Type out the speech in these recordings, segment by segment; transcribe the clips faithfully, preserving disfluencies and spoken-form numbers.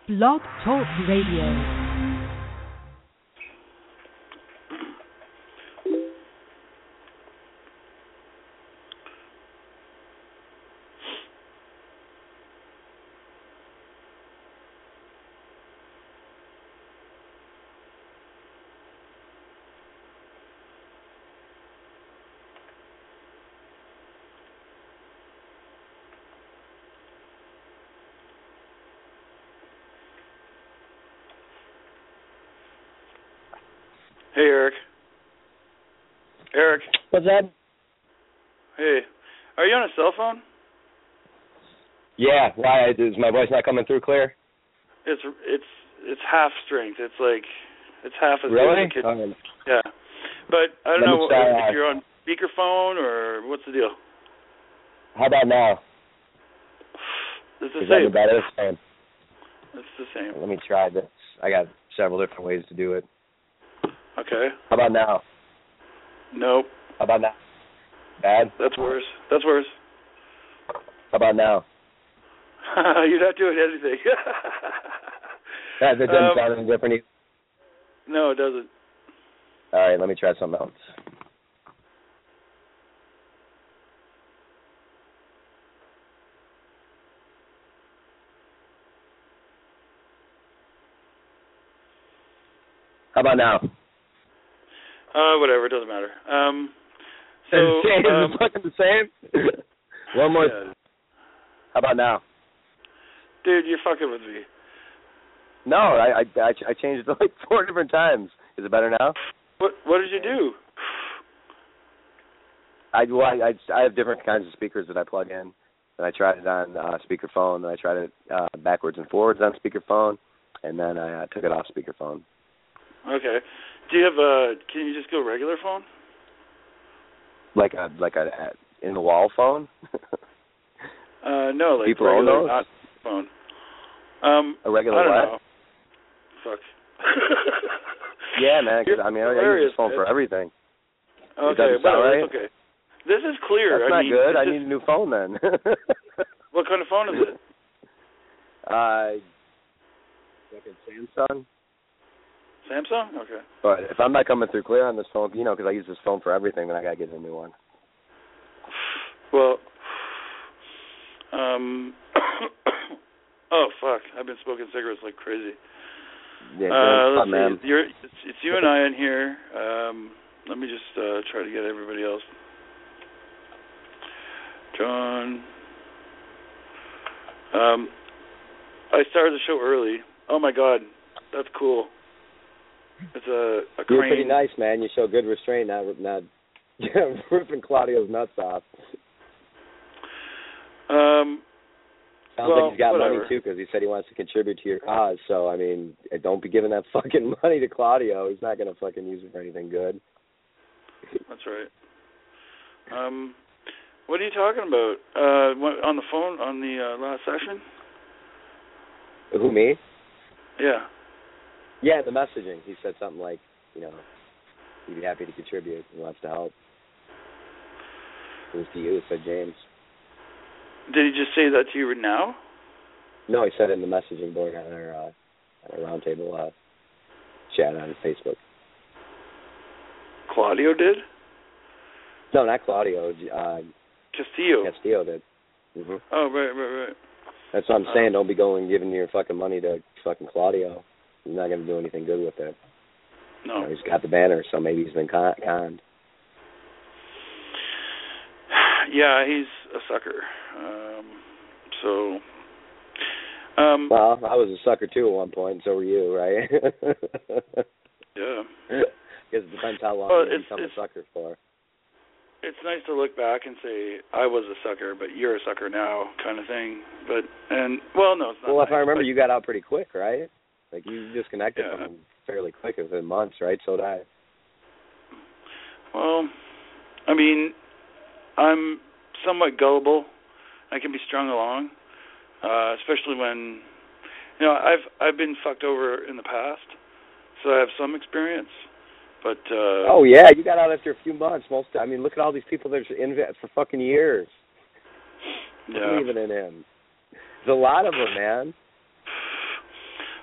Blog Talk Radio. Hey, Eric. Eric. What's that? Hey. Are you on a cell phone? Yeah. Why? Is my voice not coming through clear? It's it's it's half strength. It's like it's half as really? good as a kid. Okay. Yeah. But I don't Let know try, if uh, you're on speakerphone or what's the deal. How about now? It's the Is that same. better? Same. It's the same. Let me try this. I got several different ways to do it. Okay. How about now? Nope. How about now? Bad? That's worse. That's worse. How about now? You're not doing anything. That, that doesn't Um, sound any different either. No, it doesn't. All right, let me try something else. How about now? Uh, whatever. It doesn't matter. Um, so Is it um, fucking the same? One more. yeah. How about now? Dude, you're fucking with me. No, I, I I I changed it like four different times. Is it better now? What What did you do? I well, I, I I have different kinds of speakers that I plug in, and I tried it on uh, speakerphone, and I tried it uh, backwards and forwards on speakerphone, and then I uh, took it off speakerphone. Okay. Do you have a? Can you just go regular phone? Like a like a, a in the wall phone. Uh, no, like People own regular those? not phone. Um, A regular I don't what? know. Fuck. Yeah, man. Cause, You're I mean, I hilarious, use this phone man. for everything. Okay, doesn't sound whatever. right? It's okay. This is clear. That's I not mean, good. I this need is- a new phone then. What kind of phone is it? uh, like a Samsung. Samsung. Okay. But if I'm not coming through clear on this phone, you know, because I use this phone for everything, then I gotta get a new one. Well. Um. Oh fuck! I've been smoking cigarettes like crazy. Yeah, Uh, let's fun, man. see. You're, it's, it's you and I in here. Um, let me just uh, try to get everybody else. John. Um, I started the show early. Oh my God, that's cool. It's a, a You're crane. pretty nice, man. You show good restraint, not not ripping Claudio's nuts off. Um, Sounds well, like he's got whatever. money too, because he said he wants to contribute to your cause. So I mean, don't be giving that fucking money to Claudio. He's not gonna fucking use it for anything good. That's right. Um, what are you talking about? Uh, what, on the phone on the uh, last session? Who, me? Yeah. Yeah, the messaging. He said something like, you know, he'd be happy to contribute. He wants to help. It was to you, it said James. Did he just say that to you now? No, he said it in the messaging board on our, uh, on our roundtable uh, chat on Facebook. Claudio did? No, not Claudio. Uh, Castillo. Castillo did. Mm-hmm. Oh, right, right, right. That's what I'm Uh, saying. Don't be going and giving your fucking money to fucking Claudio. He's not going to do anything good with it. No. You know, he's got the banner, so maybe he's been con- conned. Yeah, he's a sucker. Um, so, um, Well, I was a sucker too at one point, and so were you, right? yeah. Because it depends how long Well, you it's- become it's- a sucker for. It's nice to look back and say, I was a sucker, but you're a sucker now, kind of thing. But, and, well, no, it's not Well, if nice, I remember, but- you got out pretty quick, right? Like, you disconnected Yeah. from him fairly quick, within months, right? So did I. Well, I mean, I'm somewhat gullible. I can be strung along, uh, especially when, you know, I've I've been fucked over in the past, so I have some experience. But uh, oh yeah, you got out after a few months. Most, I mean, look at all these people that are in it for fucking years. yeah, Believing in him. There's a lot of them, man.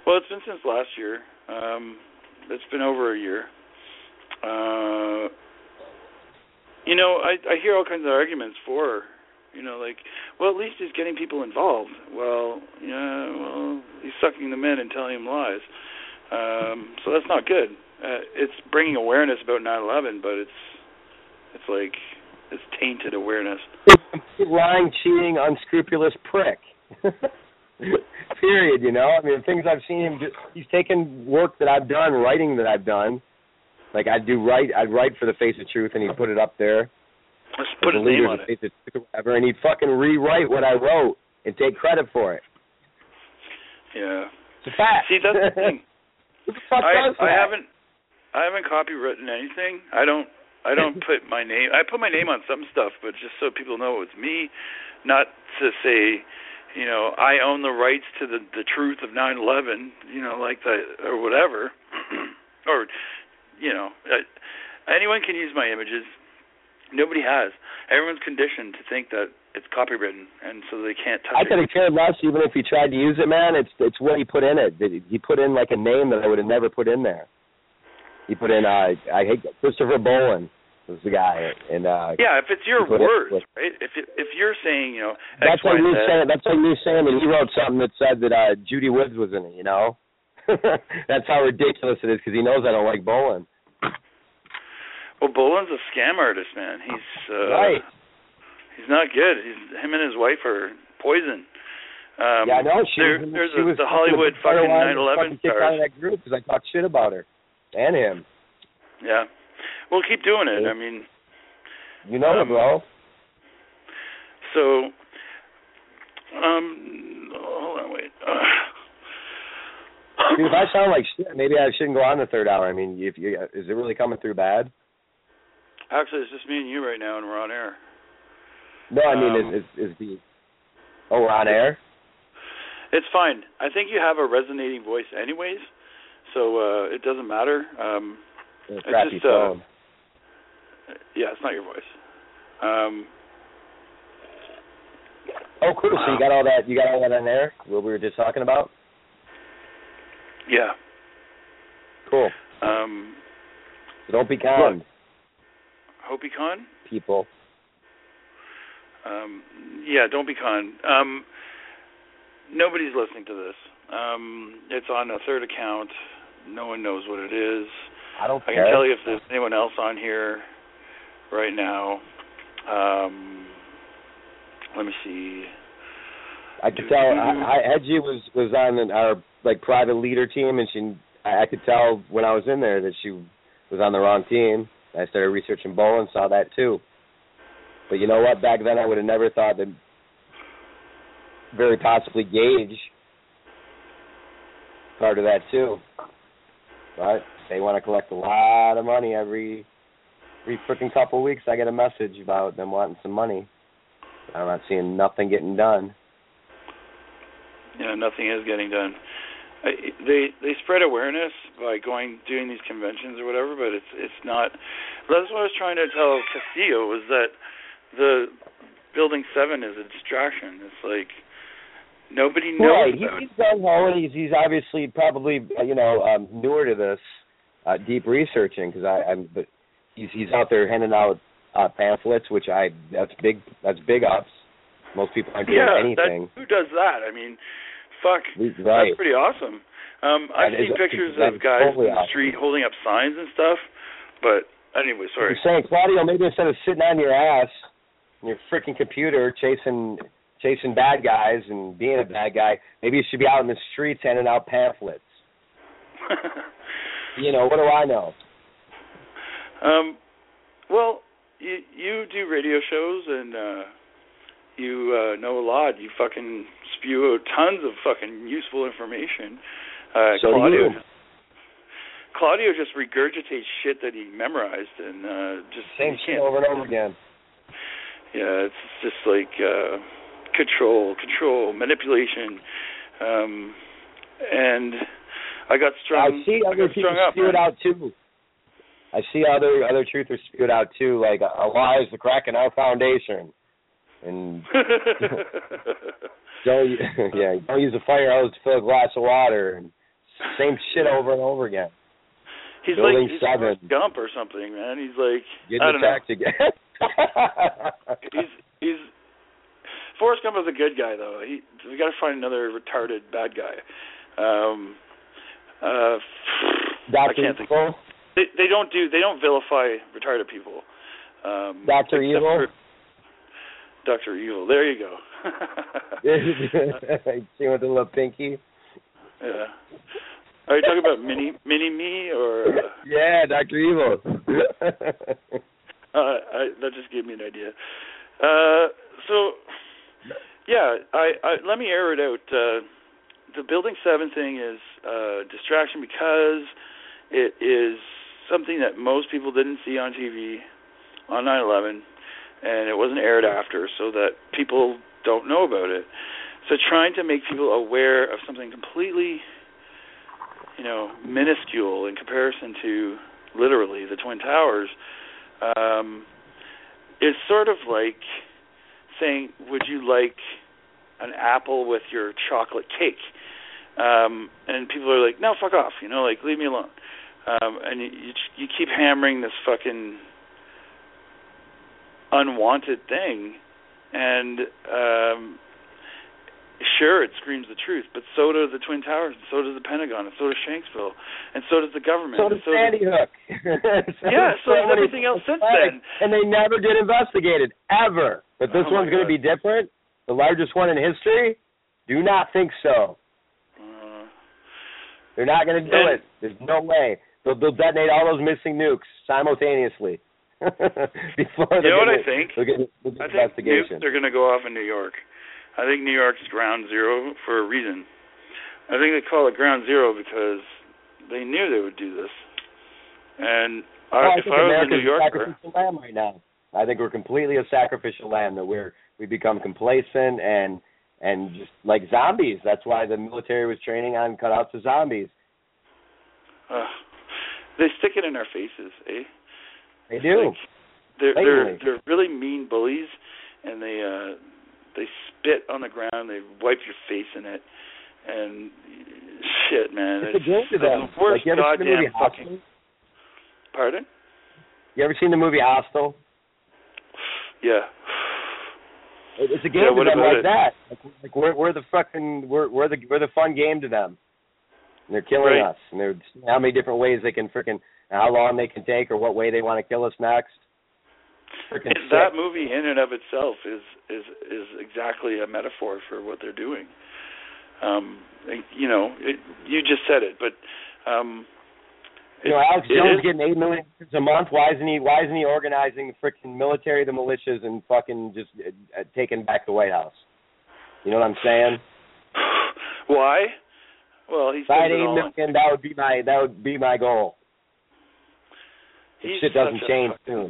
Well, it's been since last year. Um, it's been over a year. Uh, you know, I, I hear all kinds of arguments for, you know, like, well, at least he's getting people involved. Well, yeah, well, he's sucking them in and telling them lies. Um, so that's not good. Uh, it's bringing awareness about nine eleven, but it's it's like it's tainted awareness. Lying, cheating, unscrupulous prick. Period. You know, I mean, things I've seen him do. He's taken work that I've done, writing that I've done. Like I'd do write, I'd write for the Face of Truth, and he'd put it up there. Let's put his name on it. Whatever, and he'd fucking rewrite what I wrote and take credit for it. Yeah. It's a fact. See, that's the thing. Who the fuck I, does that? I haven't, I haven't copywritten anything. I don't, I don't put my name. I put my name on some stuff, but just so people know it's me, not to say, you know, I own the rights to the the truth of nine eleven, you know, like that or whatever, or, you know, uh, anyone can use my images. Nobody has. Everyone's conditioned to think that it's copywritten, and so they can't touch I it. could have cared less even if he tried to use it, man. It's it's what he put in it. He put in like a name that I would have never put in there. He put in, uh, I hate Christopher Boland was the guy, and uh, yeah, if it's your words, in, right? If it, if you're saying, you know, that's X, like Y, me Z, saying that's like me saying that he wrote something that said that uh, Judy Woods was in it. You know, that's how ridiculous it is because he knows I don't like Boland. Well, Boland's a scam artist, man. He's uh, right. He's not good. He's him and his wife are poison. Um, yeah, I know. She there, was, there's she a, was the Hollywood fucking nine eleven stars. Kicked out of that group because I talked shit about her and him. Yeah. Well, keep doing it. I mean, you know um, it, bro. So, um, hold on, wait. Uh, Dude, if I sound like shit, maybe I shouldn't go on the third hour. I mean, if you, is it really coming through bad? Actually, it's just me and you right now, and we're on air. No, I mean, um, is, is, is the... Oh, we're on air? It's fine. I think you have a resonating voice anyways, so uh, it doesn't matter. Um, it's crappy just, phone. Uh, yeah, it's not your voice. Um, oh, cool. So you got all that, you got all that on air, what we were just talking about? Yeah. Cool. Um, so don't be conned. HopeyCon? People. Um, yeah, don't be conned. Um, nobody's listening to this. Um, it's on a third account. No one knows what it is. I don't I care. can tell you if there's anyone else on here right now. Um, let me see. I could tell. I, I, Edgy was was on our like private leader team, and she. I, I could tell when I was in there that she was on the wrong team. I started researching Boland, saw that too. But you know what? Back then, I would have never thought that. Very possibly Gage. Part of that too. But they want to collect a lot of money every every freaking couple of weeks. I get a message about them wanting some money. I'm not seeing nothing getting done. Yeah, nothing is getting done. I, they they spread awareness by going doing these conventions or whatever, but it's it's not. That's what I was trying to tell Castillo was that the Building Seven is a distraction. It's like nobody knows. Right, about he's done well. He's he's obviously probably you know um, newer to this, uh, deep researching because I I'm but he's he's out there handing out uh, pamphlets, which I that's big that's big ups. Most people aren't doing yeah, anything. That, who does that? I mean, fuck, right. That's pretty awesome. Um, I've that seen is, pictures of guys totally in the awesome. street holding up signs and stuff, but anyway, sorry. You're saying, Claudio, maybe instead of sitting on your ass on your freaking computer chasing chasing bad guys and being a bad guy, maybe you should be out in the streets handing out pamphlets. You know, what do I know? Um, well, you you do radio shows and uh, you uh, know a lot. You fucking spew out tons of fucking useful information. Uh, so Claudio, do you. Just, Claudio just regurgitates shit that he memorized and uh, just same shit over and over again. Yeah, it's just like uh, control, control, manipulation, um, and I got strung. I see I other got people strung up, spew it man. out too. I see other other truthers spew it out too, like a lie is the crack in our foundation, and don't yeah, don't use a fire hose to fill a glass of water, and Same shit over and over again. He's Building like he's seven. Forrest Gump or something, man. He's like Getting I don't attacked know. again. he's he's Forrest Gump is a good guy though. He we got to find another retarded bad guy. Um, uh, I can't think. They they don't do they don't vilify retarded people. Um, Doctor Evil. Doctor Evil. There you go. See with the little pinky. Yeah. Are you talking about mini mini me or? Uh, yeah, Doctor Evil. uh, I, that just gave me an idea. Uh, so, yeah, I, I let me air it out. Uh, the Building Seven thing is uh, distraction because it is something that most people didn't see on T V on nine eleven, and it wasn't aired after, so that people don't know about it. So trying to make people aware of something completely, you know, minuscule in comparison to literally the Twin Towers, um, is sort of like saying, would you like an apple with your chocolate cake? Um, and people are like, no, fuck off, you know, like, leave me alone. Um, and you, you you keep hammering this fucking unwanted thing, and um, sure, it screams the truth, but so do the Twin Towers, and so does the Pentagon, and so does Shanksville, and so does the government. So does so Sandy does, Hook. so yeah, so does everything else since then. And they never get investigated, ever. But this oh one's going to be different. The largest one in history? Do not think so. Uh, They're not going to do and, it. There's no way. They'll, they'll detonate all those missing nukes simultaneously. Before you know what get, I think? They'll get, they'll get I think investigation. nukes are going to go off in New York. I think New York's ground zero for a reason. I think they call it ground zero because they knew they would do this. And oh, I, I if think I was America's a New Yorker, a sacrificial lamb right now. I think we're completely a sacrificial lamb. That we're we become complacent and and just like zombies. That's why the military was training on cutouts of zombies. uh, they stick it in our faces, eh? They do. Like, they're they're they're really mean bullies, and they uh, they spit on the ground. They wipe your face in it, and shit, man. It's, it's a game to them. The worst like, you ever goddamn seen the movie fucking. Hostel? Pardon? You ever seen the movie Hostel? Yeah. It's a game yeah, to them like it? that. Like, like we're we're the fucking we're we're the we're the fun game to them. And they're killing right. us, and they're how many different ways they can freaking how long they can take or what way they want to kill us next. It, that movie in and of itself is is is exactly a metaphor for what they're doing. Um, you know, it, you just said it, but um, you know, Alex Jones getting eight million dollars a month. Why isn't he? Why isn't he organizing the freaking military, the militias, and fucking just uh, taking back the White House? You know what I'm saying? Why? Well, he's eight million. That would be my that would be my goal. If shit doesn't change soon.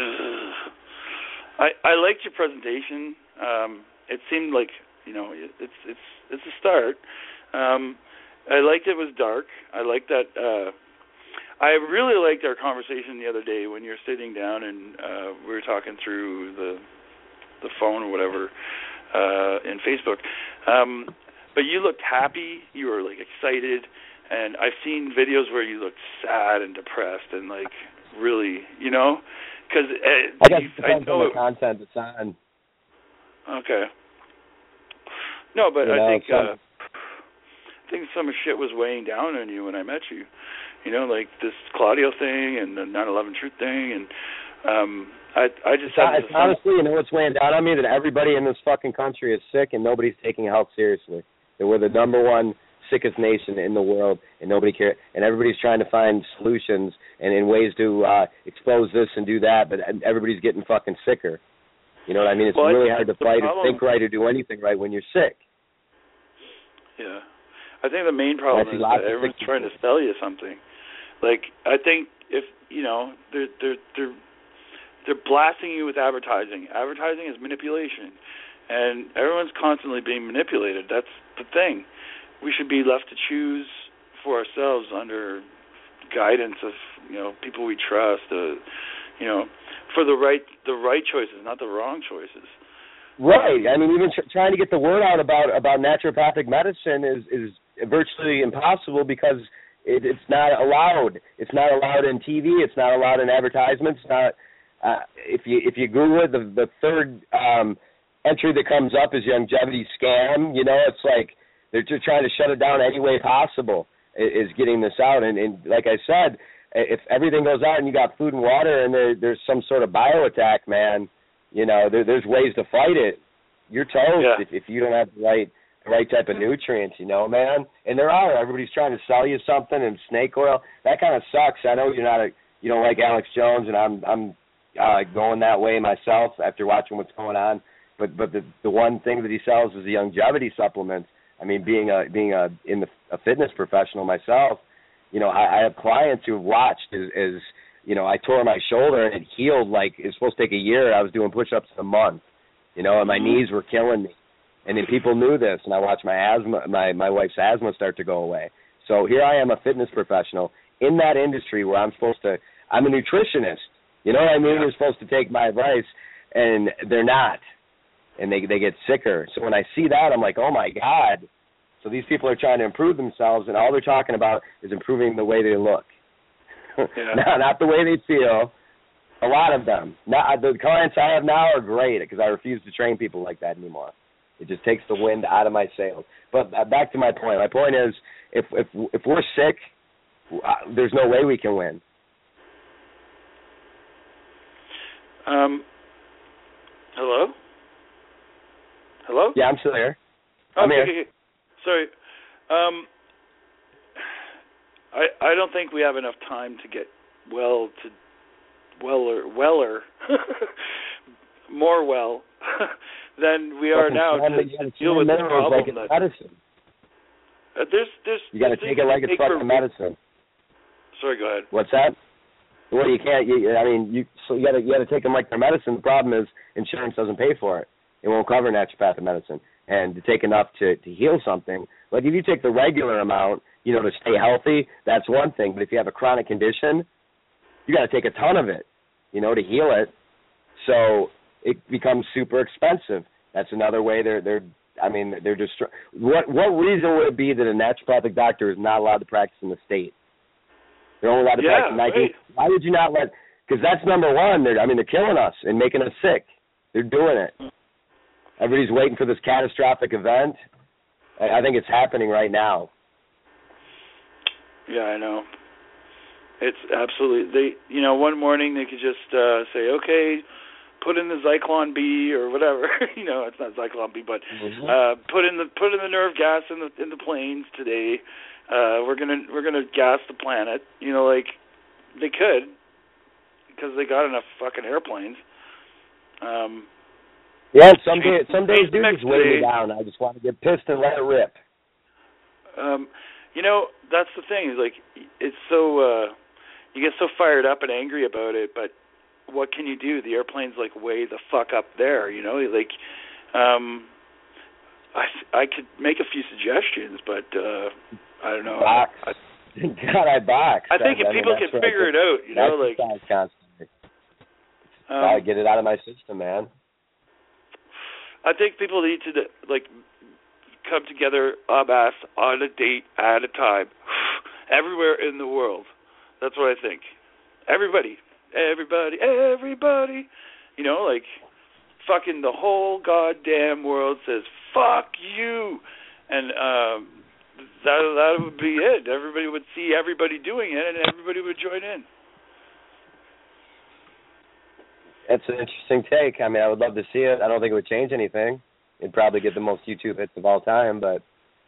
I I liked your presentation. Um, it seemed like you know it, it's it's it's a start. Um, I liked it was dark. I liked that. Uh, I really liked our conversation the other day when you're sitting down and uh, we were talking through the the phone or whatever uh, in Facebook. Um, but you looked happy. You were like excited, and I've seen videos where you looked sad and depressed and like really, you know. Because uh, I guess you, it depends I know on the content it's on. Okay. No, but you I know, think some, uh, I think some shit was weighing down on you when I met you. You know, like this Claudio thing and the nine eleven Truth thing, and um, I I just it's, had it's honestly, you know what's weighing down on me? That everybody in this fucking country is sick and nobody's taking health seriously. That we're the number one sickest nation in the world, and nobody cares, and everybody's trying to find solutions and in ways to uh, expose this and do that, but everybody's getting fucking sicker. You know what I mean? It's well, really hard to fight problem, or think right or do anything right when you're sick. Yeah. I think the main problem is that everyone's trying to sell you something. Like, I think if, you know, they're, they're, they're, they're blasting you with advertising. Advertising is manipulation, and everyone's constantly being manipulated. That's the thing. We should be left to choose for ourselves under guidance of, you know, people we trust, uh, you know, for the right the right choices, not the wrong choices. Right. I mean, even tr- trying to get the word out about, about naturopathic medicine is, is virtually impossible because it, it's not allowed. It's not allowed in T V. It's not allowed in advertisements. It's not. Uh, if you if you Google it, the the third um, entry that comes up is longevity scam. You know, it's like they're just trying to shut it down any way possible. Is getting this out, and, and like I said, if everything goes out and you got food and water, and there, there's some sort of bio attack, man, you know, there, there's ways to fight it. You're toast yeah. if, if you don't have the right the right type of nutrients, you know, man. And there are. Everybody's trying to sell you something, and snake oil. That kind of sucks. I know you're not a you don't like Alex Jones, and I'm I'm uh, going that way myself after watching what's going on. But but the the one thing that he sells is the longevity supplements. I mean, being a being a in the a fitness professional myself, you know, I, I have clients who have watched as, as you know, I tore my shoulder and it healed like it was supposed to take a year. I was doing push-ups in a month, you know, and my knees were killing me. And then people knew this, and I watched my asthma, my my wife's asthma start to go away. So here I am, a fitness professional in that industry where I'm supposed to. I'm a nutritionist. You know what I mean? Yeah. They're supposed to take my advice, and they're not, and they they get sicker. So when I see that, I'm like, oh my God. So these people are trying to improve themselves, and all they're talking about is improving the way they look, yeah. not, not the way they feel. A lot of them. Not, the clients I have now are great because I refuse to train people like that anymore. It just takes the wind out of my sails. But uh, back to my point. My point is, if if if we're sick, uh, there's no way we can win. Um. Hello. Hello. Yeah, I'm still here. Oh, I'm okay, here. okay. Sorry. Um. I I don't think we have enough time to get well to weller weller more well than we are now to, to deal with this problem. Like it's medicine. Uh, there's there's you got to take it like it's fucking medicine. Sorry, go ahead. What's that? Well, you can't. You, I mean, you so you got to you got to take them like their medicine. The problem is insurance doesn't pay for it. It won't cover naturopathic medicine. And to take enough to, to heal something, like if you take the regular amount, you know, to stay healthy, that's one thing. But if you have a chronic condition, you got to take a ton of it, you know, to heal it. So it becomes super expensive. That's another way they're they're. I mean, they're just. What what reason would it be that a naturopathic doctor is not allowed to practice in the state? They're only allowed to yeah, practice in nineteen. Right. Why would you not let? Because that's number one. They're, I mean, they're killing us and making us sick. They're doing it. Everybody's waiting for this catastrophic event. I, I think it's happening right now. Yeah, I know. It's absolutely. They, you know, one morning they could just uh, say, okay, put in the Zyklon B or whatever. you know, it's not Zyklon B, but Mm-hmm. uh, put in the put in the nerve gas in the in the planes today. Uh, we're gonna we're gonna gas the planet. You know, like they could because they got enough fucking airplanes. Um, yeah, some days some days do next just weigh day, me down. I just want to get pissed and let it rip. Um, you know, that's the thing. Is like it's so uh, you get so fired up and angry about it, but what can you do? The airplane's like way the fuck up there. You know, like um, I I could make a few suggestions, but uh, I don't know. Box. I, God, I box. I think I, if I mean, people can figure it out, you know, like constantly. Um, Gotta get it out of my system, man. I think people need to like come together en masse on a date at a time, everywhere in the world. That's what I think. Everybody, everybody, everybody. You know, like fucking the whole goddamn world says fuck you, and um, that that would be it. Everybody would see everybody doing it, and everybody would join in. It's an interesting take. I mean, I would love to see it. I don't think it would change anything. It'd probably get the most YouTube hits of all time, but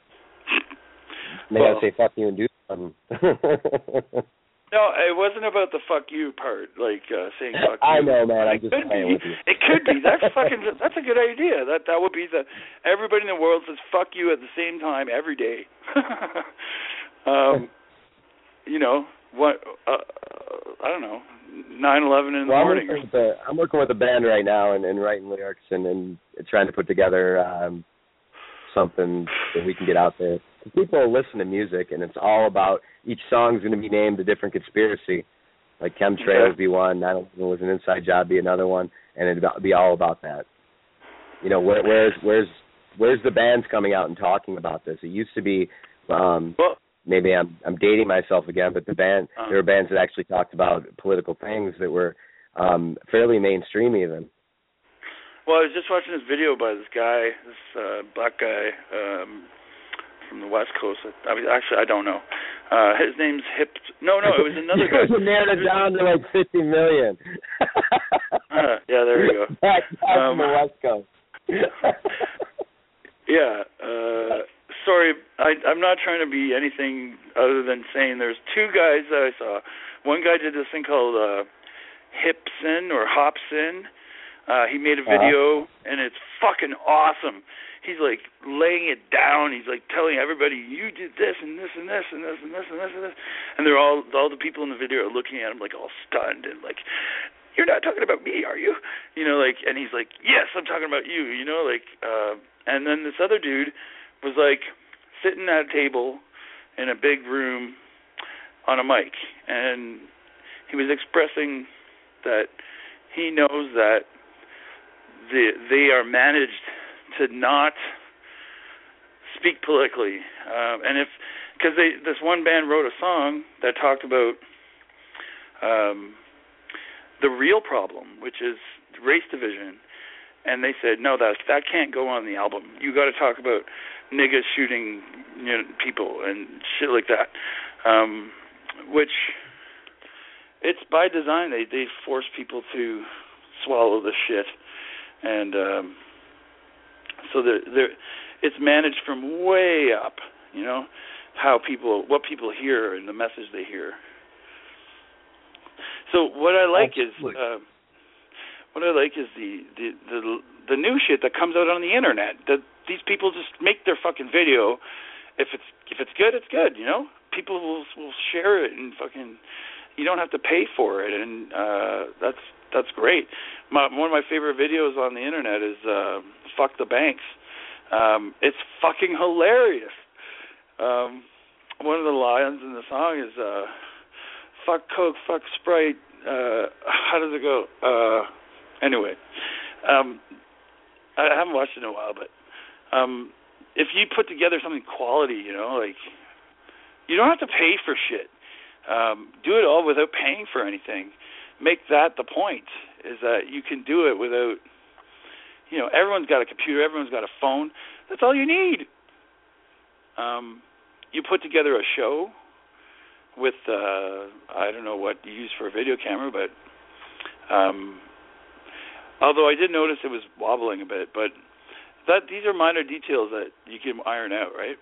they well, gotta say fuck you and do something. No, it wasn't about the fuck you part, like uh, saying fuck you. I know, man. I'm it just could playing be. with you. It could be. That's fucking. That's a good idea. That that would be the. Everybody in the world says fuck you at the same time every day. um, you know what? Uh, I don't know. Nine eleven in the well, morning. I'm working, with a, I'm working with a band right now and, and writing lyrics and, and trying to put together um, something that we can get out there. People listen to music, and it's all about each song's going to be named a different conspiracy. Like chemtrails Okay. would be one, nine eleven was an inside job be another one, and it'd be all about that. You know, where, where's where's where's the bands coming out and talking about this? It used to be Um, well, maybe I'm I'm dating myself again, but the band uh, there were bands that actually talked about political things that were um, fairly mainstream even. well, I was just watching this video by this guy, this uh, black guy um, from the West Coast. I mean, actually, I don't know. Uh, his name's Hip. No, no, it was another guy. You narrowed it down to like fifty million. uh, yeah, there you go. Back Um, from the West Coast. Yeah. Uh, sorry, I, I'm not trying to be anything other than saying there's two guys that I saw. One guy did this thing called uh, Hipsin or Hopsin. Uh, he made a video, uh-huh. and it's fucking awesome. He's like laying it down. He's like telling everybody, "You did this and this and this and this and this and this and this," and they're all all the people in the video are looking at him like all stunned and like, "You're not talking about me, are you?" You know, like, and he's like, "Yes, I'm talking about you." You know, like, uh, and then this other dude was like sitting at a table in a big room on a mic, and he was expressing that he knows that the, they are managed to not speak politically, uh, and if because they this one band wrote a song that talked about um, the real problem, which is race division, and they said no, that that can't go on the album. You got to talk about niggas shooting, you know, people and shit like that, um, which it's by design. They they force people to swallow the shit, and um, so they're, they're, it's managed from way up, you know, how people, what people hear and the message they hear. So what I like Absolutely. is, uh, what I like is the, the the the new shit that comes out on the internet. That these people just make their fucking video. If it's if it's good, it's good. You know, people will will share it and fucking. You don't have to pay for it, and uh, that's that's great. My, one of my favorite videos on the internet is uh, "Fuck the Banks." Um, it's fucking hilarious. Um, one of the lines in the song is uh, "Fuck Coke, fuck Sprite." Uh, how does it go? Uh, anyway, um, I haven't watched it in a while, but um, if you put together something quality, you know, like you don't have to pay for shit. Um, do it all without paying for anything. Make that the point, is that you can do it without, you know, everyone's got a computer, everyone's got a phone. That's all you need. Um, you put together a show with, uh, I don't know what you use for a video camera, but um, although I did notice it was wobbling a bit, but that these are minor details that you can iron out, right?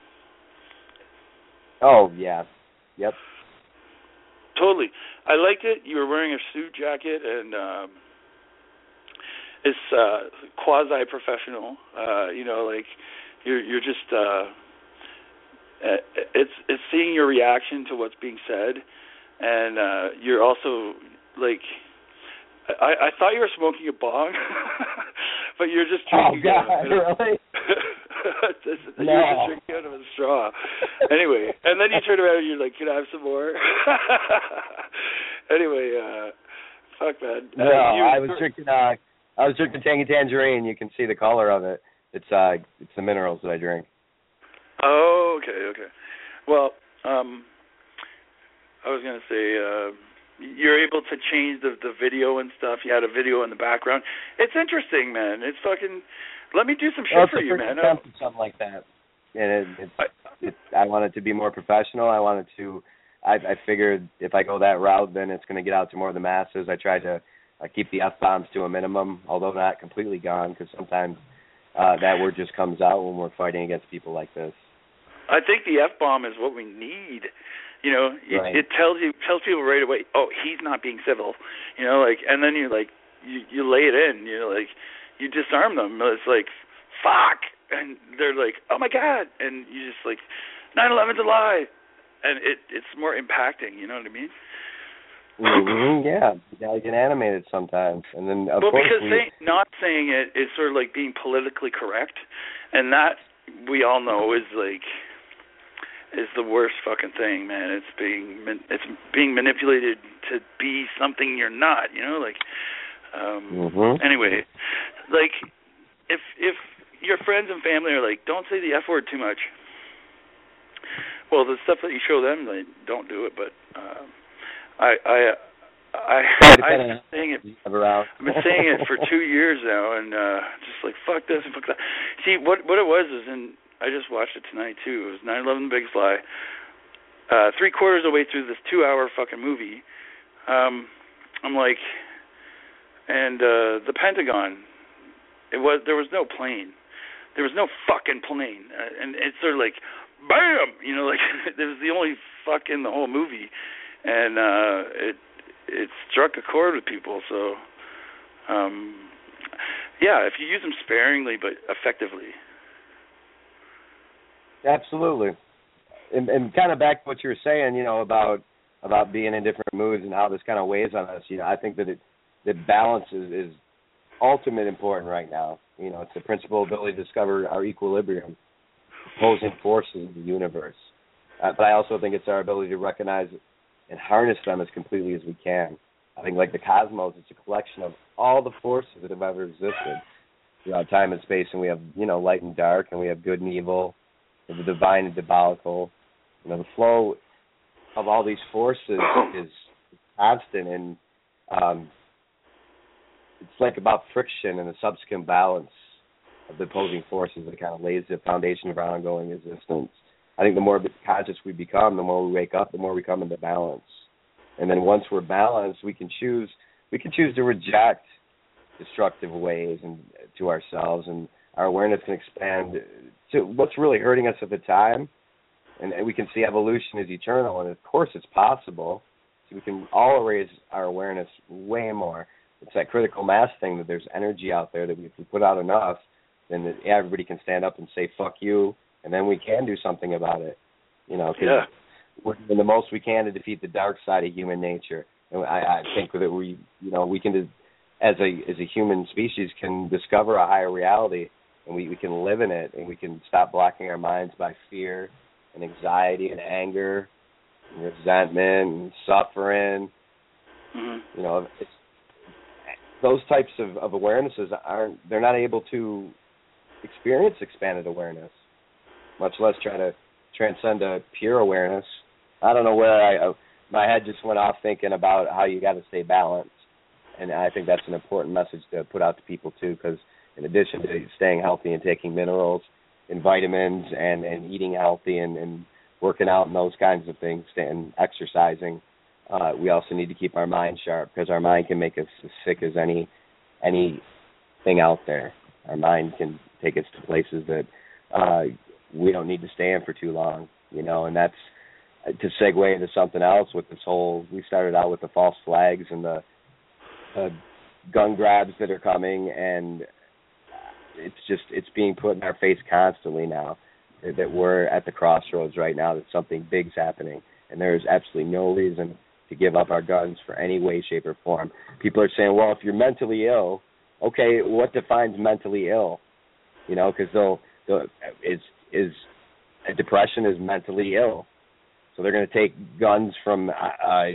Oh, yeah. Yep. Totally. I liked it. You were wearing a suit jacket, and um, it's uh, quasi-professional. Uh, you know, like you're you're just uh, it's it's seeing your reaction to what's being said, and uh, you're also like I, I thought you were smoking a bong, but you're just drinking. Oh God, out of, really? just, no. You're just drinking out of a straw. Anyway, and then you turn around and you're like, "Can I have some more?" Anyway, uh, fuck man. No, uh, you, I was drinking. Uh, I was drinking Tangy Tangerine. You can see the color of it. It's uh, it's the minerals that I drink. Oh, okay, okay. Well, um, I was gonna say. Uh, You're able to change the the video and stuff. You had a video in the background. It's interesting, man. It's fucking. Let me do some shit well, for you, man. Oh. Something like that. And it, it's, I, it's, I want it to be more professional. I wanted to. I, I figured if I go that route, then it's going to get out to more of the masses. I tried to uh, keep the F-bombs to a minimum, although not completely gone, because sometimes uh, that word just comes out when we're fighting against people like this. I think the F-bomb is what we need. You know, it, right. it tells you tells people right away. Oh, he's not being civil. You know, like, and then you like you, you lay it in. You know, like you disarm them. It's like fuck, and they're like, oh my God, and you just like nine eleven's a lie, and it it's more impacting. You know what I mean? Mm-hmm, yeah, you gotta get animated sometimes, and then of well, course because we... say, not saying it is sort of like being politically correct, and that we all know is like. is the worst fucking thing, man. It's being it's being manipulated to be something you're not, you know, like um mm-hmm. Anyway, like if if your friends and family are like, don't say the F word too much, Well, the stuff that you show them, they don't do it. But uh, I, I, I, I've been saying it. I've been saying it for two years now, and uh, just like fuck this and fuck that. See, what what it was is, and I just watched it tonight too. It was nine eleven: The Biggest Lie. Uh, three quarters of the way through this two-hour fucking movie, um, I'm like, and uh, the Pentagon. It was there was no plane. There was no fucking plane, uh, and it's sort of like, bam, you know, like it was the only fuck in the whole movie, and uh, it it struck a chord with people. So, um, yeah, if you use them sparingly but effectively. Absolutely, and, and kind of back to what you were saying, you know, about about being in different moods and how this kind of weighs on us. You know, I think that it that balance is, is ultimate important right now. You know, it's the principal ability to discover our equilibrium, opposing forces of the universe. Uh, but I also think it's our ability to recognize and harness them as completely as we can. I think like the cosmos, it's a collection of all the forces that have ever existed throughout time and space, and we have, you know, light and dark, and we have good and evil, and the divine and diabolical. You know, the flow of all these forces is constant, and um, it's like about friction and the subsequent balance of the opposing forces that kind of lays the foundation of our ongoing existence. I think the more conscious we become, the more we wake up, the more we come into balance. And then once we're balanced, we can choose we can choose to reject destructive ways and to ourselves, and our awareness can expand to what's really hurting us at the time. And we can see evolution is eternal, and of course it's possible. So we can all raise our awareness way more. It's that critical mass thing that there's energy out there that if we put out enough, then everybody can stand up and say, fuck you, and then we can do something about it. You know, because yeah. we're doing the most we can to defeat the dark side of human nature. And I, I think that we, you know, we can, as a as a human species, can discover a higher reality, and we, we can live in it, and we can stop blocking our minds by fear and anxiety and anger and resentment and suffering. Mm-hmm. You know, it's, those types of, of awarenesses aren't, they're not able to experience expanded awareness, much less try to transcend a pure awareness. I don't know where I, uh, my head just went off thinking about how you got to stay balanced. And I think that's an important message to put out to people too, because in addition to staying healthy and taking minerals and vitamins and, and eating healthy and, and working out and those kinds of things and exercising, Uh, we also need to keep our mind sharp, because our mind can make us as sick as any anything out there. Our mind can take us to places that uh, we don't need to stay in for too long, you know, and that's uh, to segue into something else with this whole, we started out with the false flags and the uh, gun grabs that are coming, and it's just, it's being put in our face constantly now that we're at the crossroads right now, that something big's happening, and there's absolutely no reason to give up our guns for any way, shape, or form. People are saying, well, if you're mentally ill, okay, what defines mentally ill? You know, because they'll, they'll is is depression is mentally ill, so they're going to take guns from uh,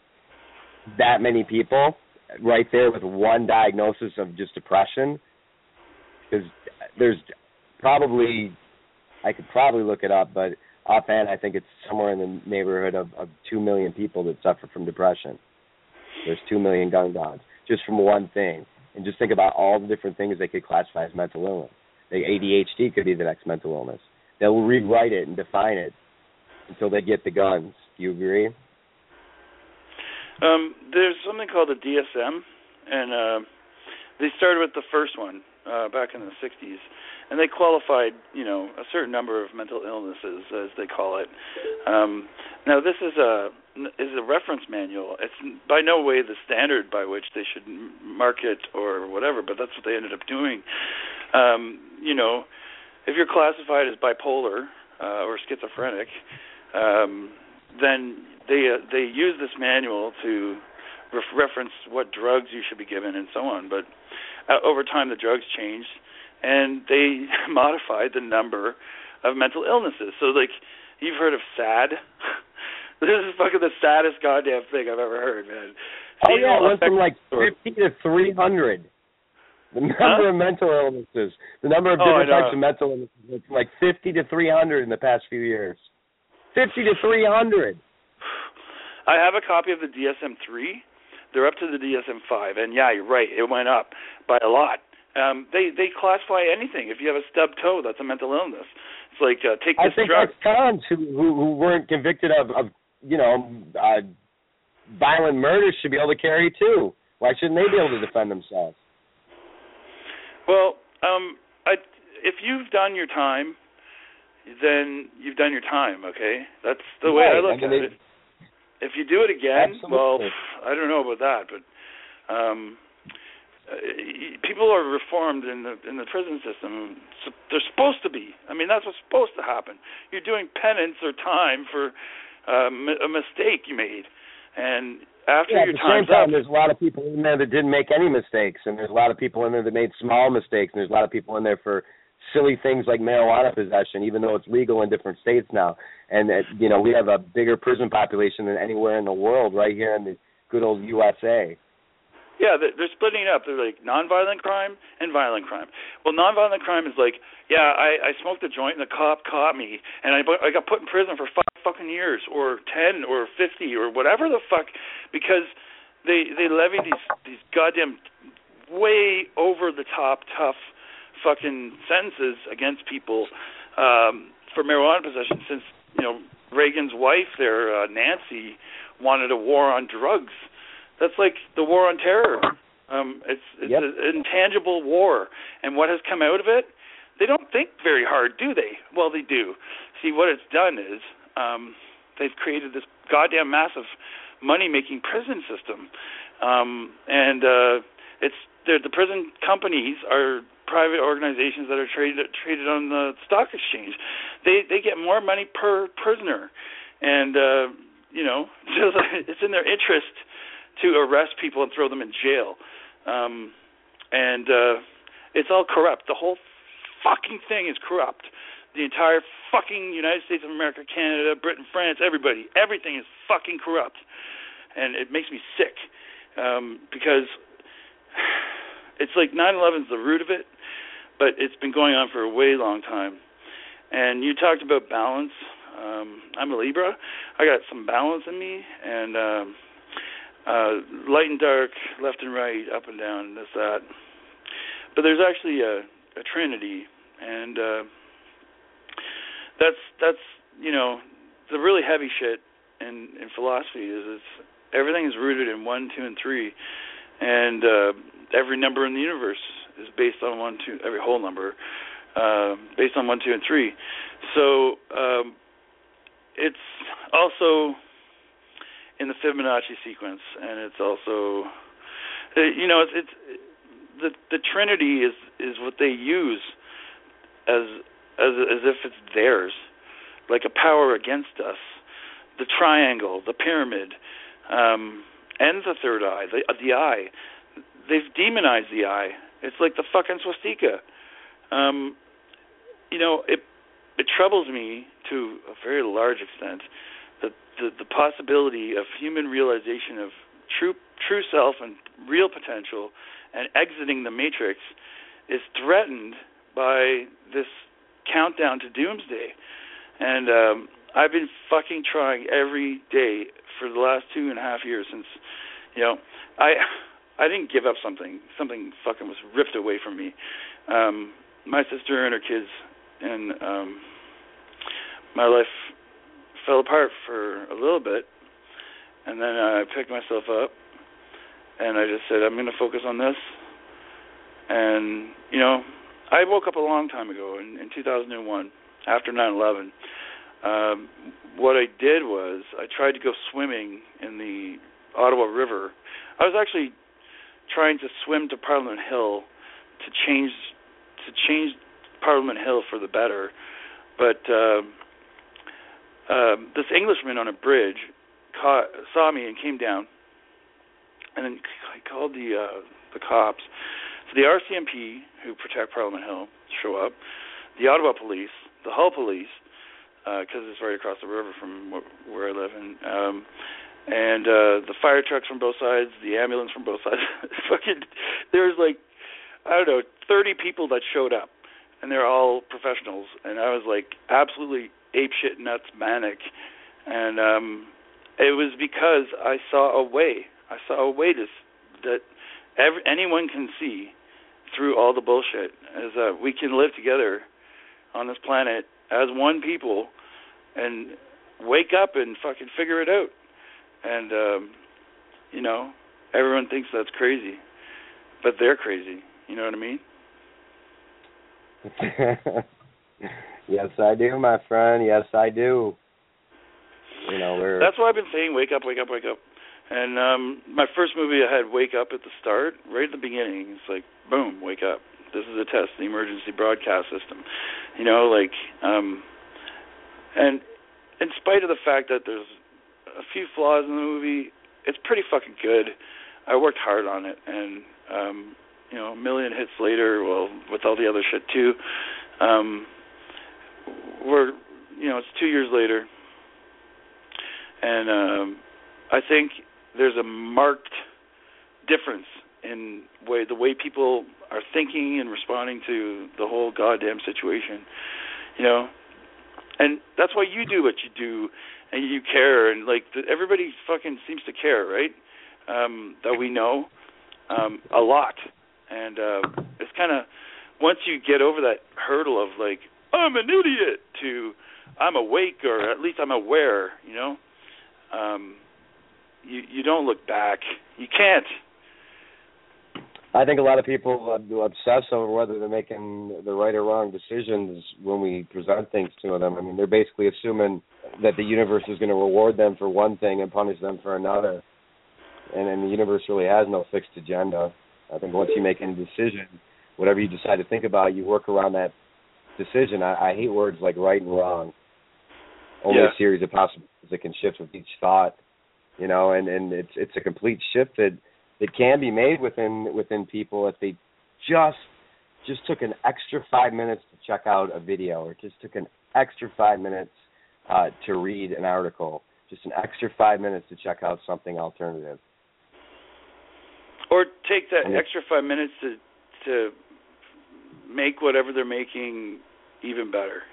that many people right there with one diagnosis of just depression. Because there's probably, I could probably look it up, but offhand, I think it's somewhere in the neighborhood of, of two million people that suffer from depression. There's two million gun dogs, just from one thing. And just think about all the different things they could classify as mental illness. The A D H D could be the next mental illness. They'll rewrite it and define it until they get the guns. Do you agree? Um, there's something called the D S M, and uh, they started with the first one uh, back in the sixties. And they qualified, you know, a certain number of mental illnesses, as they call it. Um, now, this is a is a reference manual. It's by no way the standard by which they should market or whatever, but that's what they ended up doing. Um, you know, if you're classified as bipolar uh, or schizophrenic, um, then they uh, they use this manual to ref- reference what drugs you should be given and so on. But uh, over time, the drugs changed, and they modified the number of mental illnesses. So, like, you've heard of SAD? This is fucking the saddest goddamn thing I've ever heard, man. Oh, yeah, it went from, like, fifty to three hundred. The number huh? of mental illnesses, the number of oh, different types of mental illnesses went from, like, fifty to three hundred in the past few years. fifty to three hundred. I have a copy of the D S M three. They're up to the D S M five, and yeah, you're right. It went up by a lot. Um, they they classify anything. If you have a stubbed toe, that's a mental illness. It's like uh, take this I think drug. ex-cons who, who who weren't convicted of, of you know uh, violent murder should be able to carry too. Why shouldn't they be able to defend themselves? Well, um, I, if you've done your time, then you've done your time. Okay, that's the way right. I look I mean, at it. If you do it again, absolutely. well, I don't know about that, but um, uh, people are reformed in the in the prison system. So they're supposed to be. I mean, that's what's supposed to happen. You're doing penance or time for um, a mistake you made, and after yeah, your at the same time's time, up, there's a lot of people in there that didn't make any mistakes, and there's a lot of people in there that made small mistakes, and there's a lot of people in there for silly things like marijuana possession, even though it's legal in different states now. And, uh, you know, we have a bigger prison population than anywhere in the world right here in the good old U S A. Yeah, they're splitting it up. They're like nonviolent crime and violent crime. Well, nonviolent crime is like, yeah, I, I smoked a joint and the cop caught me, and I, I got put in prison for five fucking years or ten or fifty or whatever the fuck, because they they levy these these goddamn way over the top tough fucking sentences against people um, for marijuana possession. Since you know Reagan's wife there, uh, Nancy, wanted a war on drugs. That's like the war on terror. Um, it's it's yep. an intangible war, and what has come out of it? They don't think very hard, do they? Well, they do. See, what it's done is um, they've created this goddamn massive money-making prison system, um, and uh, it's the prison companies are private organizations that are traded traded on the stock exchange. They they get more money per prisoner, and uh, you know it's in their interest to arrest people and throw them in jail, um, and uh, it's all corrupt. The whole fucking thing is corrupt. The entire fucking United States of America, Canada, Britain, France, everybody, everything is fucking corrupt, and it makes me sick um, because it's like nine eleven is the root of it, but it's been going on for a way long time. And you talked about balance. Um, I'm a Libra. I got some balance in me, and um, uh, light and dark, left and right, up and down, this, that. But there's actually a, a trinity, and uh, that's that's you know the really heavy shit in, in philosophy is it's everything is rooted in one, two, and three, and uh, every number in the universe is based on one, two, every whole number uh, based on one, two, and three. So um, it's also in the Fibonacci sequence, and it's also, you know, it's, it's the the Trinity is is what they use as as as if it's theirs, like a power against us. The triangle, the pyramid, um, and the third eye, the the eye. They've demonized the eye. It's like the fucking swastika. Um, you know, it it troubles me to a very large extent that the, the possibility of human realization of true true self and real potential and exiting the matrix is threatened by this countdown to doomsday. And um, I've been fucking trying every day for the last two and a half years since, you know, I I didn't give up something. Something fucking was ripped away from me. Um, my sister and her kids, and um, my life fell apart for a little bit, and then I picked myself up, and I just said, I'm going to focus on this. And, you know, I woke up a long time ago in, in two thousand one, after nine eleven. Um, what I did was I tried to go swimming in the Ottawa River. I was actually trying to swim to Parliament Hill to change to change Parliament Hill for the better, but uh, uh, this Englishman on a bridge caught, saw me and came down, and then I called the uh, the cops. So the R C M P, who protect Parliament Hill, show up, the Ottawa Police, the Hull Police, because uh, it's right across the river from wh- where I live, and um, and uh, the fire trucks from both sides, the ambulance from both sides. Fucking, there's like, I don't know, thirty people that showed up, and they're all professionals, and I was like absolutely apeshit nuts manic, and um, it was because I saw a way. I saw a way to that every, anyone can see through all the bullshit, is that we can live together on this planet as one people and wake up and fucking figure it out. And um, you know, everyone thinks that's crazy, but they're crazy. You know what I mean? Yes, I do, my friend. Yes, I do. You know, we're... That's why I've been saying, wake up, wake up, wake up. And um, my first movie, I had wake up at the start, right at the beginning. It's like, boom, wake up. This is a test, the emergency broadcast system. You know, like, um, and in spite of the fact that there's a few flaws in the movie, it's pretty fucking good. I worked hard on it, and um, you know, a million hits later, well, with all the other shit too, um, we're, you know, it's two years later, and um, I think there's a marked difference in way the way people are thinking and responding to the whole goddamn situation, you know, and that's why you do what you do, and you care, and like the, everybody fucking seems to care, right? Um, that we know um, a lot, and uh, it's kind of once you get over that hurdle of like I'm an idiot to I'm awake, or at least I'm aware, you know, um, you you don't look back. You can't. I think a lot of people obsess over whether they're making the right or wrong decisions when we present things to them. I mean, they're basically assuming that the universe is going to reward them for one thing and punish them for another. And, and the universe really has no fixed agenda. I think once you make any decision, whatever you decide to think about, you work around that decision. I, I hate words like right and wrong. Only yeah. a series of possibilities that can shift with each thought, you know, and, and it's it's a complete shift that It can be made within within people if they just just took an extra five minutes to check out a video, or just took an extra five minutes uh, to read an article, just an extra five minutes to check out something alternative. Or take that extra five minutes to to make whatever they're making even better.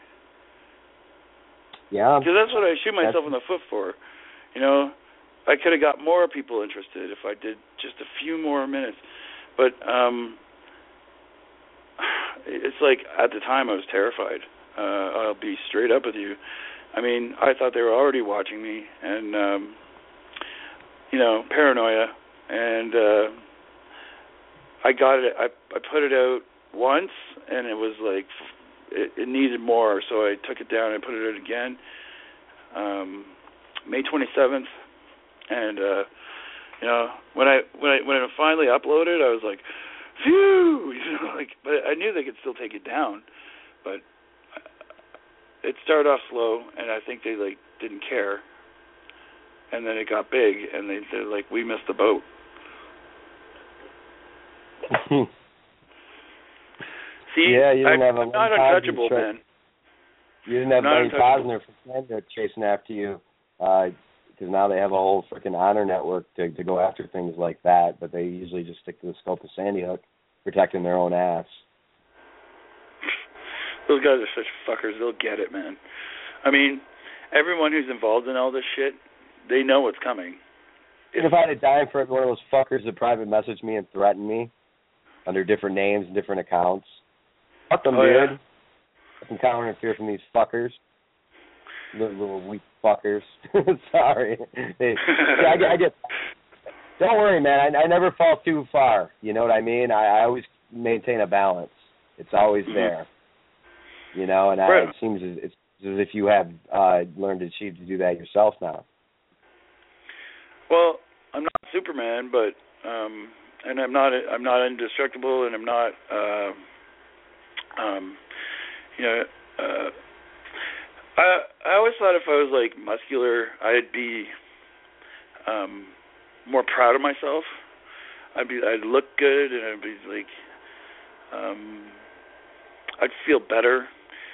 Yeah, because that's what I shoot myself that's... in the foot for, you know. I could have got more people interested if I did just a few more minutes. But um, it's like at the time I was terrified. Uh, I'll be straight up with you. I mean, I thought they were already watching me, and, um, you know, paranoia. And uh, I got it. I, I put it out once, and it was like it, it needed more, so I took it down and put it out again. Um, May twenty-seventh. And uh, you know, when I when I when I finally uploaded, I was like, "Phew!" You know, like, but I knew they could still take it down. But it started off slow, and I think they like didn't care. And then it got big, and they they're like, "We missed the boat." See, yeah, you didn't I, have a I'm not untouchable, man. You didn't have Lenny Posner from Canada chasing after you. Uh, Because now they have a whole freaking honor network to to go after things like that, but they usually just stick to the scope of Sandy Hook, protecting their own ass. Those guys are such fuckers. They'll get it, man. I mean, everyone who's involved in all this shit, they know what's coming. And if I had a dime for every one of those fuckers that private messaged me and threatened me under different names and different accounts, fuck them, oh, dude. Yeah. I can counter and fear from these fuckers. Little, little weak fuckers. Sorry. They, yeah, I, get, I get. Don't worry, man. I, I never fall too far. You know what I mean? I, I always maintain a balance. It's always mm-hmm. there. You know, and right. I, it seems as, it's as if you have uh, learned to achieve to do that yourself now. Well, I'm not Superman, but um, and I'm not I'm not indestructible, and I'm not uh, um, you know. Uh, I I always thought if I was like muscular, I'd be um, more proud of myself. I'd be I'd look good, and I'd be like um, I'd feel better.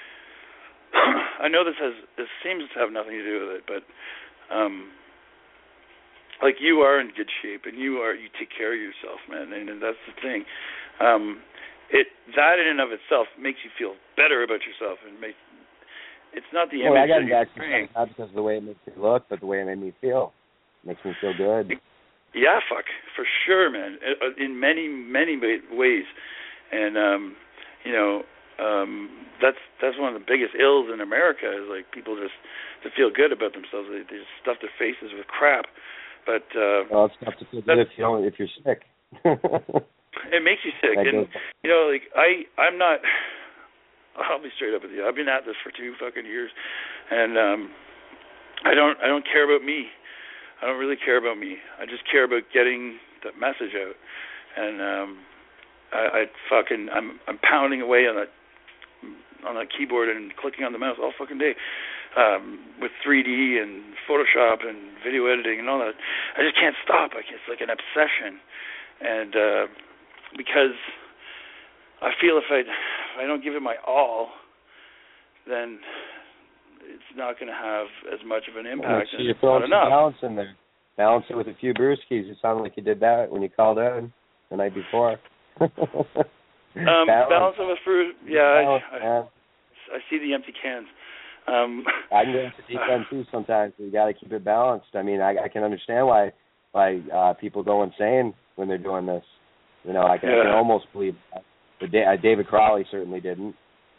I know this has this seems to have nothing to do with it, but um, like you are in good shape, and you are you take care of yourself, man, and, and that's the thing. Um, it that in and of itself makes you feel better about yourself, and makes it's not the well, image I got that you're vaccinated portraying. not because of the way it makes me look, but the way it made me feel. It makes me feel good. Yeah, fuck, for sure, man. In many, many ways, and um, you know, um, that's that's one of the biggest ills in America is like people just to feel good about themselves. They, they just stuff their faces with crap. But uh, well, it's tough to feel good if you don't, if you're sick. It makes you sick, that and goes. you know, like I, I'm not. I'll be straight up with you. I've been at this for two fucking years, and um, I don't, I don't care about me. I don't really care about me. I just care about getting the message out, and um, I, I fucking, I'm, I'm pounding away on that, on that keyboard and clicking on the mouse all fucking day, um, with three D and Photoshop and video editing and all that. I just can't stop. Like it's like an obsession, and uh, because I feel if I, if I don't give it my all, then it's not going to have as much of an impact. So and you're it's throwing not some enough. balance in there. Balance it with a few brewskis. It sounded like you did that when you called in the night before. um, balance. balance of a fruit. Yeah, balance, I, I, I see the empty cans. Um, I can go into deep end too sometimes. You got to keep it balanced. I mean, I, I can understand why why uh, people go insane when they're doing this. You know, I can, yeah. I can almost believe that. But da- uh, David Crowley certainly didn't.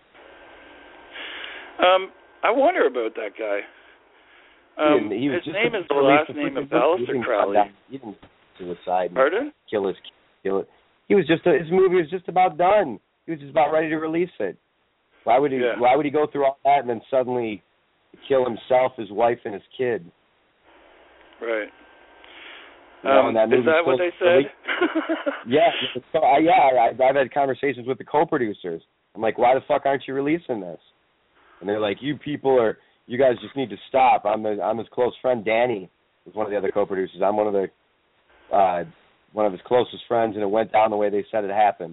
Um. I wonder about that guy. Um, he, he was his just name a, is the last name of Aleister Crowley. He didn't suicide. Pardon? Kill his, kill it. He was just a, his movie was just about done. He was just about ready to release it. Why would he? Yeah. Why would he go through all that and then suddenly kill himself, his wife, and his kid? Right. You know, um, and that is that what they said? yeah. So, I, yeah. I, I've had conversations with the co-producers. I'm like, why the fuck aren't you releasing this? And they're like, you people are, you guys just need to stop. I'm the, I'm his close friend, Danny, is one of the other co-producers. I'm one of the, uh, one of his closest friends, and it went down the way they said it happened.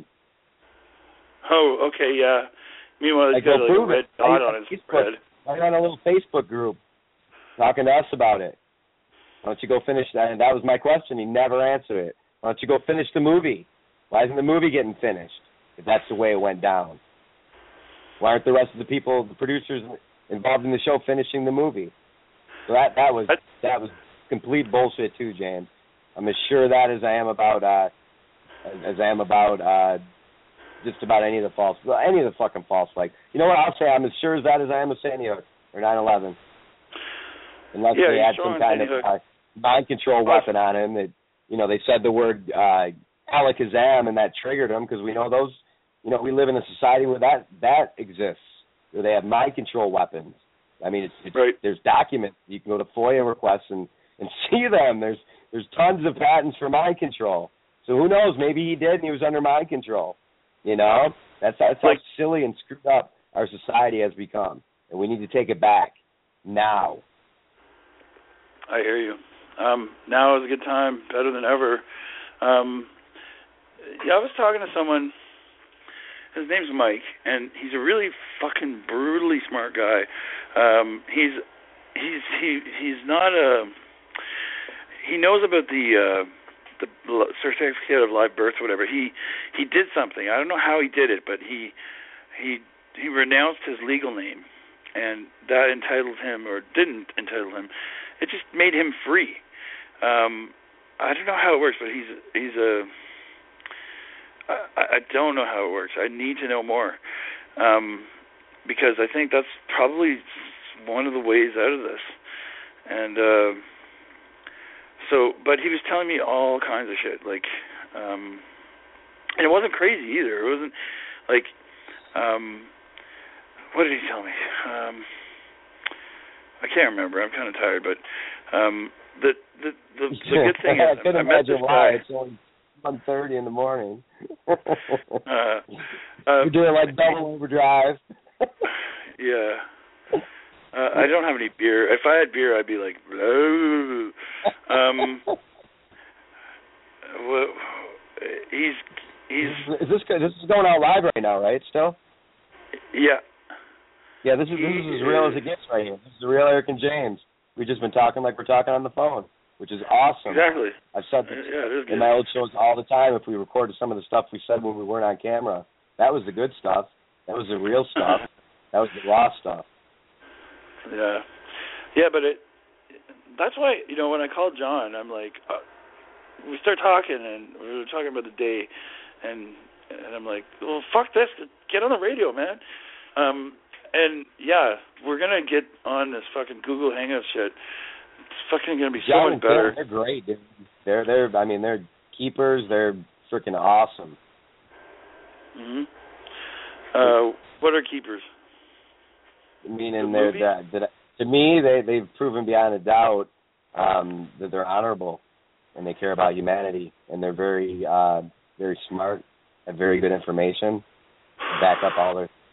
Oh, okay, yeah. Meanwhile, he's got like a red dot on his head. I got a little Facebook group talking to us about it. Why don't you go finish that? And that was my question. He never answered it. Why don't you go finish the movie? Why isn't the movie getting finished if that's the way it went down? Why aren't the rest of the people, the producers involved in the show, finishing the movie? So that that was that was complete bullshit too, James. I'm as sure of that as I am about uh, as I am about uh, just about any of the false, any of the fucking false flags. You know what? I'll say I'm as sure as that as I am of Sandy Hook or nine eleven. Unless yeah, they had some kind of uh, mind control weapon on him that, you know, they said the word uh, alakazam and that triggered him, because we know those. You know, we live in a society where that, that exists, where they have mind control weapons. I mean, it's, it's right. There's documents. You can go to FOIA requests and, and see them. There's there's tons of patents for mind control. So who knows? Maybe he did and he was under mind control. You know? That's, that's how silly and screwed up our society has become. And we need to take it back now. I hear you. Um, now is a good time, better than ever. Um, yeah, I was talking to someone. His name's Mike, and he's a really fucking brutally smart guy. Um, he's he's he he's not a. He knows about the uh, the certificate of live birth, or whatever. He he did something. I don't know how he did it, but he he he renounced his legal name, and that entitled him, or didn't entitle him. It just made him free. Um, I don't know how it works, but he's he's a. I, I don't know how it works. I need to know more, um, because I think that's probably one of the ways out of this. And uh, so, but he was telling me all kinds of shit, like, um, and it wasn't crazy either. It wasn't like, um, what did he tell me? Um, I can't remember. I'm kind of tired, but um, the the the, the good thing is, I, I met this why. guy. It's only one thirty in the morning. uh, uh, You're doing like double overdrive. Yeah. Uh, I don't have any beer. If I had beer, I'd be like, "Bleh." um, well, he's he's. Is this this is going out live right now, right? Still. Yeah. Yeah, this is this is as real as it gets right here. This is the real Eric and James. We've just been talking like we're talking on the phone, which is awesome. Exactly. I've said this yeah, it is good. in my old shows all the time. If we recorded some of the stuff we said when we weren't on camera, that was the good stuff. That was the real stuff. That was the raw stuff. Yeah, yeah, but it. That's why, you know, when I called John, I'm like, uh, we start talking, and we were talking about the day, and and I'm like, well, fuck this, get on the radio, man. Um, and yeah, we're gonna get on this fucking Google Hangout shit. It's fucking gonna be so John much better. They're great. Dude. They're they're. I mean, they're keepers. They're freaking awesome. Mhm. Uh, what are keepers? Meaning The they're movie? that, that to me they they've proven beyond a doubt um, that they're honorable and they care about humanity, and they're very uh, very smart, have very good information, back up all their